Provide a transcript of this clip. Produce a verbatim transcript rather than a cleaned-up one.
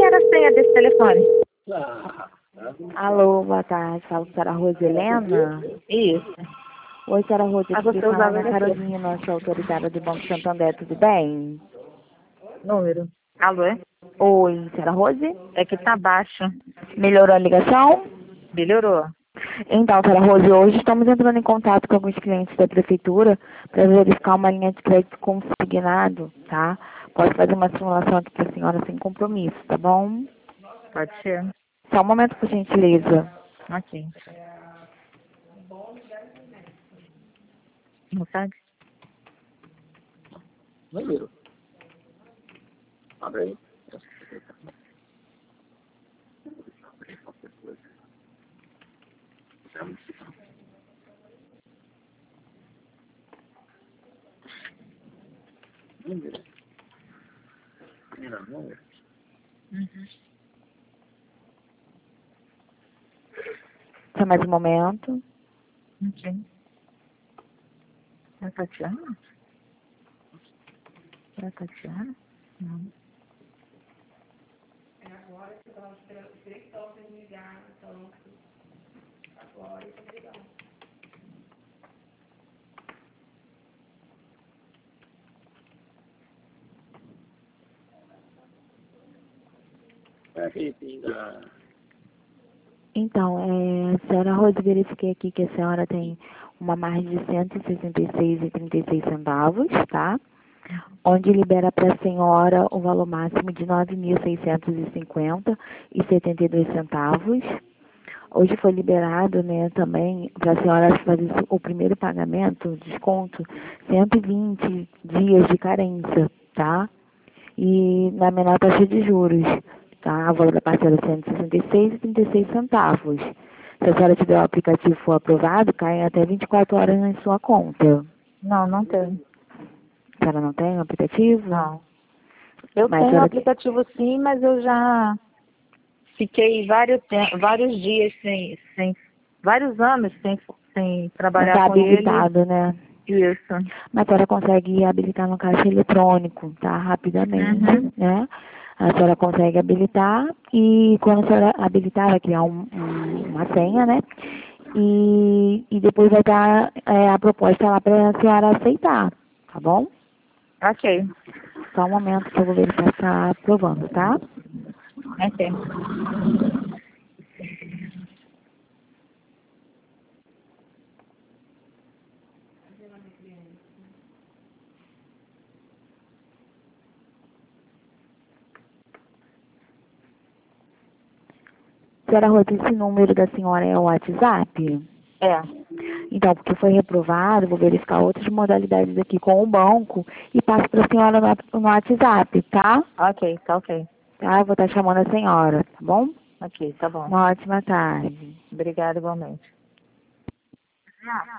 era a senha desse telefone? Alô, boa tarde. Falo com a senhora Roselena. Isso. Oi, senhora Rose, Ah, aqui você quem fala é usava a ele aqui. Carolina, sou autoritária do Banco Santander, tudo bem? Número. Alô, é? Oi, senhora Rose? É que tá baixo. Melhorou a ligação? Melhorou. Então, senhora Rose, hoje estamos entrando em contato com alguns clientes da prefeitura para verificar uma linha de crédito consignado, tá? Posso fazer uma simulação aqui para a senhora sem compromisso, tá bom? Pode ser. Só um momento, por gentileza. Ok. Não sabe? Número. Abre aí. Número. Não, número. Uhum. Só mais um momento. Ok. É a Tatiana? É a Tatiana? Não. É pinga. Então, é, a senhora Rose, verifiquei aqui que a senhora tem uma margem de cento e sessenta e seis reais e trinta e seis centavos, tá? Onde libera para a senhora o valor máximo de nove mil seiscentos e cinquenta reais e setenta e dois centavos. Hoje foi liberado, né, também para a senhora fazer o primeiro pagamento, desconto, cento e vinte dias de carência, tá? E na menor taxa de juros, tá? O valor da parcela é cento e sessenta e seis reais e trinta e seis centavos. Se a senhora tiver o aplicativo for aprovado, cai até vinte e quatro horas na sua conta. Não, não tem. A senhora não tem o aplicativo? Não. Eu Mas a tenho o senhora aplicativo sim, mas eu já fiquei vários, tem- vários dias sem, sem, vários anos sem, sem não trabalhar está com ele. habilitado, né? Isso. Mas a senhora consegue habilitar no caixa eletrônico, tá? Rapidamente, Uhum. né? A senhora consegue habilitar e quando a senhora habilitar vai criar um, um, uma senha, né? E, e depois vai dar é, a proposta lá para a senhora aceitar, tá bom? Ok. Só um momento que eu vou verificar se está aprovando, tá? Ok. Senhora Rose, esse número da senhora é o WhatsApp? É. Então, porque foi reprovado, vou verificar outras modalidades aqui com o banco e passo para a senhora no, no WhatsApp, tá? Ok, tá ok. Tá? Eu vou estar chamando a senhora, tá bom? Ok, tá bom. Uma ótima tarde. Obrigada igualmente.